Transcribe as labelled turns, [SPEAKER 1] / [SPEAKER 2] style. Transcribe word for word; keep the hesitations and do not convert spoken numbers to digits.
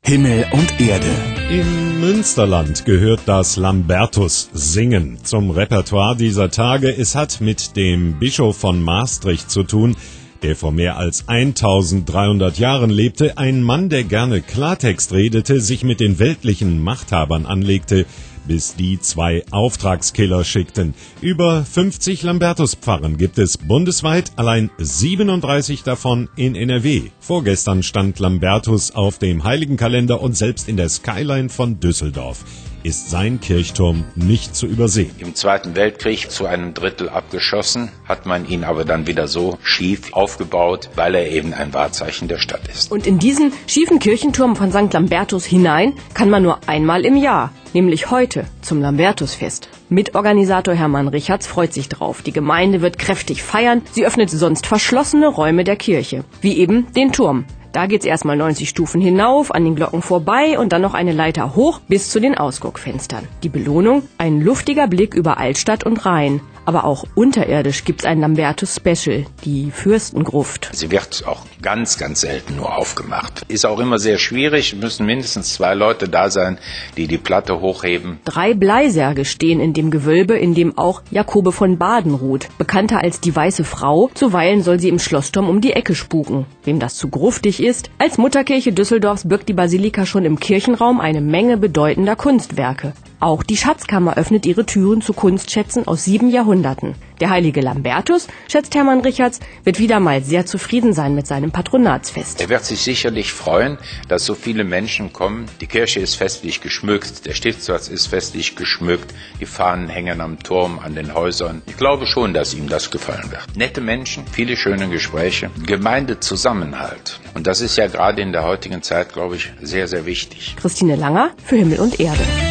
[SPEAKER 1] Himmel und Erde.
[SPEAKER 2] Im Münsterland gehört das Lambertus-Singen zum Repertoire dieser Tage. Es hat mit dem Bischof von Maastricht zu tun, der vor mehr als eintausenddreihundert Jahren lebte. Ein Mann, der gerne Klartext redete, sich mit den weltlichen Machthabern anlegte, bis die zwei Auftragskiller schickten. Über fünfzig Lambertus-Pfarren gibt es bundesweit, allein siebenunddreißig davon in N R W. Vorgestern stand Lambertus auf dem Heiligenkalender und selbst in der Skyline von Düsseldorf ist sein Kirchturm nicht zu übersehen.
[SPEAKER 3] Im Zweiten Weltkrieg zu einem Drittel abgeschossen, hat man ihn aber dann wieder so schief aufgebaut, weil er eben ein Wahrzeichen der Stadt ist.
[SPEAKER 4] Und in diesen schiefen Kirchenturm von Sankt Lambertus hinein kann man nur einmal im Jahr, nämlich heute zum Lambertusfest. Mitorganisator Hermann Richards freut sich drauf. Die Gemeinde wird kräftig feiern. Sie öffnet sonst verschlossene Räume der Kirche, wie eben den Turm. Da geht's erstmal neunzig Stufen hinauf, an den Glocken vorbei und dann noch eine Leiter hoch bis zu den Ausguckfenstern. Die Belohnung? Ein luftiger Blick über Altstadt und Rhein. Aber auch unterirdisch gibt's ein Lambertus-Special, die Fürstengruft.
[SPEAKER 3] Sie wird auch ganz, ganz selten nur aufgemacht. Ist auch immer sehr schwierig, müssen mindestens zwei Leute da sein, die die Platte hochheben.
[SPEAKER 4] Drei Bleisärge stehen in dem Gewölbe, in dem auch Jakobe von Baden ruht. Bekannter als die Weiße Frau, zuweilen soll sie im Schlossturm um die Ecke spuken. Wem das zu gruftig ist, als Mutterkirche Düsseldorfs birgt die Basilika schon im Kirchenraum eine Menge bedeutender Kunstwerke. Auch die Schatzkammer öffnet ihre Türen zu Kunstschätzen aus sieben Jahrhunderten. Der heilige Lambertus, schätzt Hermann Richards, wird wieder mal sehr zufrieden sein mit seinem Patronatsfest.
[SPEAKER 3] Er wird sich sicherlich freuen, dass so viele Menschen kommen. Die Kirche ist festlich geschmückt, der Stiftsplatz ist festlich geschmückt, die Fahnen hängen am Turm, an den Häusern. Ich glaube schon, dass ihm das gefallen wird. Nette Menschen, viele schöne Gespräche, Gemeindezusammenhalt. Und das ist ja gerade in der heutigen Zeit, glaube ich, sehr, sehr wichtig.
[SPEAKER 4] Christine Langer für Himmel und Erde.